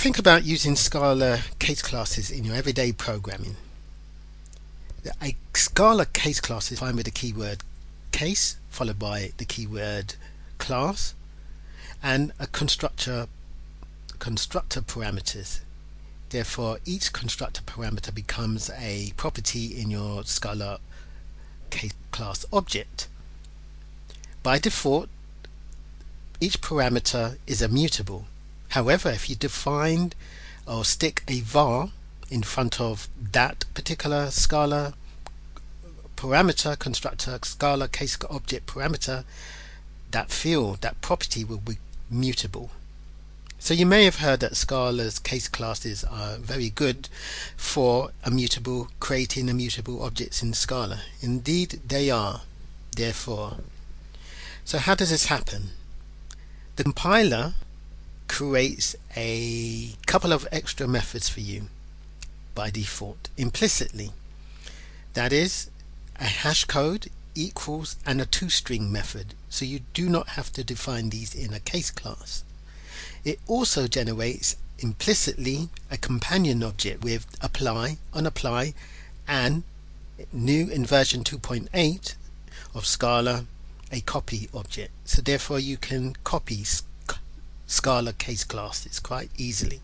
think about using Scala case classes in your everyday programming. A Scala case class is defined with the keyword case followed by the keyword class and a constructor parameters. Therefore, each constructor parameter becomes a property in your Scala case class object. By default, each parameter is immutable. However, if you define or stick a var in front of that particular Scala parameter, constructor, Scala case object parameter, that field, that property will be mutable. So you may have heard that Scala's case classes are very good for creating immutable objects in Scala. Indeed, they are. Therefore, so how does this happen? The compiler creates a couple of extra methods for you by default, implicitly. That is, a hash code equals and a toString method, so you do not have to define these in a case class. It also generates implicitly a companion object with apply, unapply, and new in version 2.8 of Scala, a copy object. So therefore you can copy Scala case classes quite easily.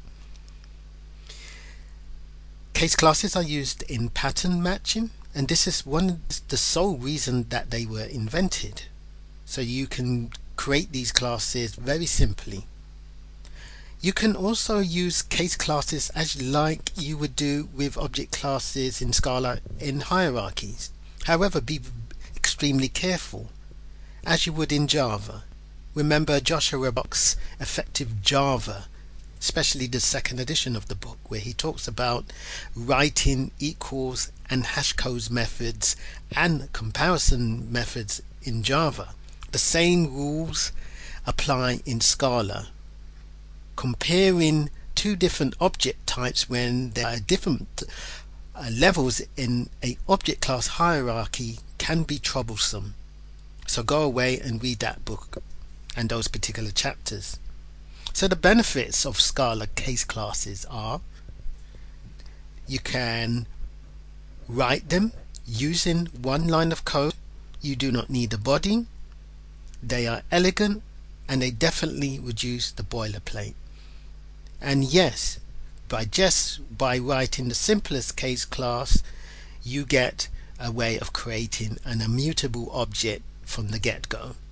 Case classes are used in pattern matching, and this is the sole reason that they were invented. So you can create these classes very simply. You can also use case classes as like you would do with object classes in Scala in hierarchies. However, be extremely careful, as you would in Java. Remember Joshua Bock's Effective Java, especially the second edition of the book, where he talks about writing equals and hash codes methods and comparison methods in Java. The same rules apply in Scala. Comparing two different object types when there are different levels in an object class hierarchy can be troublesome. So go away and read that book and those particular chapters. So the benefits of Scala case classes are: you can write them using one line of code. You do not need a body. They are elegant and they definitely reduce the boilerplate. And yes, by writing the simplest case class, you get a way of creating an immutable object from the get-go.